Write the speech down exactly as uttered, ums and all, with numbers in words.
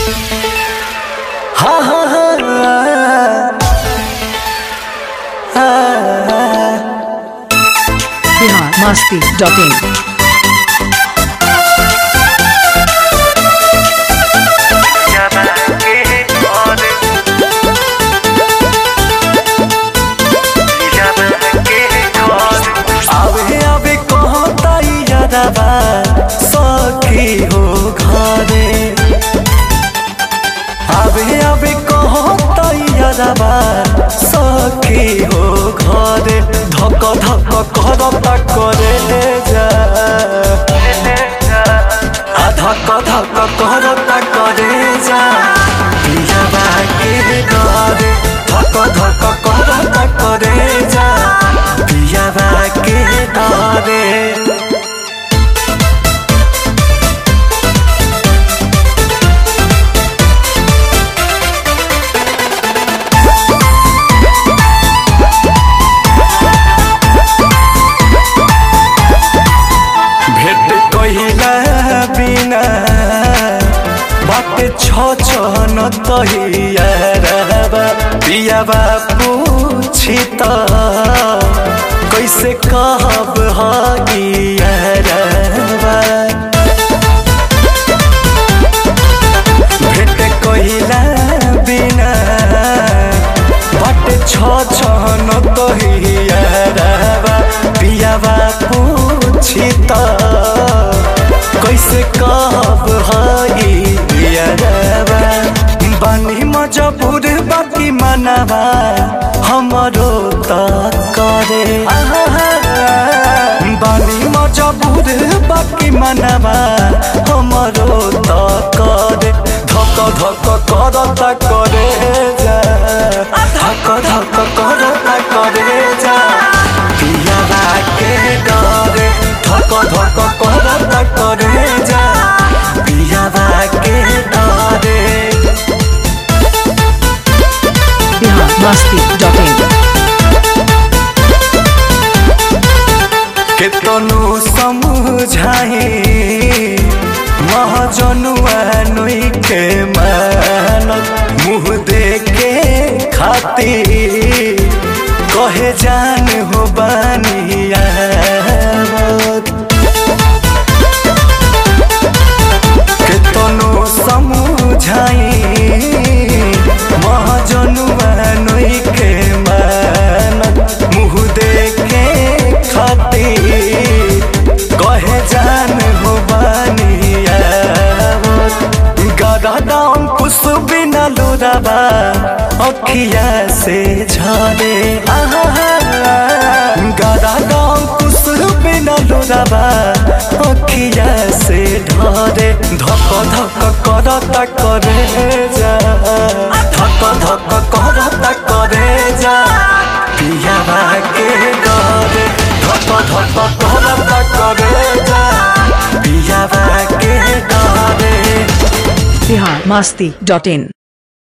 हा हा हा बिहार मस्ती डॉट इन। सखी हो घरे आवे आवे कहो तैयारबा सखी हो घरे धक धक करता करे जा आ धक धक करता करे जा पियाबा के डरे धक धक करता करे जा पियाबा के डरे। छो छो न तहियारबा पियाबा पूछी त कैसे कहब हगियारबा भेट कहिला बिना बाटे छो छो न तहियारबा पियाबा पूछी त कैसे कहब हगी बानी मजबूर बाकी मनवा हमरो त करे बानी मजबूर बाकी मनवा हमरो त करे धक धक करता करे जा धक धक करता करे जा पियाबा के डरे धक धक करता करे जा पियाबा के डरे। बिहार मस्ती डॉट इन। केतनु समझाए महाजनुआ नई के मानत मुँह देखे खातिर कहे जान हो बानिया केतनु समझाए महाजनुआ नई के मानत मुँह देखे खातिर कहे जान हो बानिया गदा दाम कुछ बिना लुराबा अखिया से झरे गदा दाम कुछ बिना लुराबा अखिया से ढरे धक धक करता करे जा धक धक करता करे जा पियाबा के डरे धक धक करता करे जा पियाबा के डरे। बिहार मस्ती डॉट इन।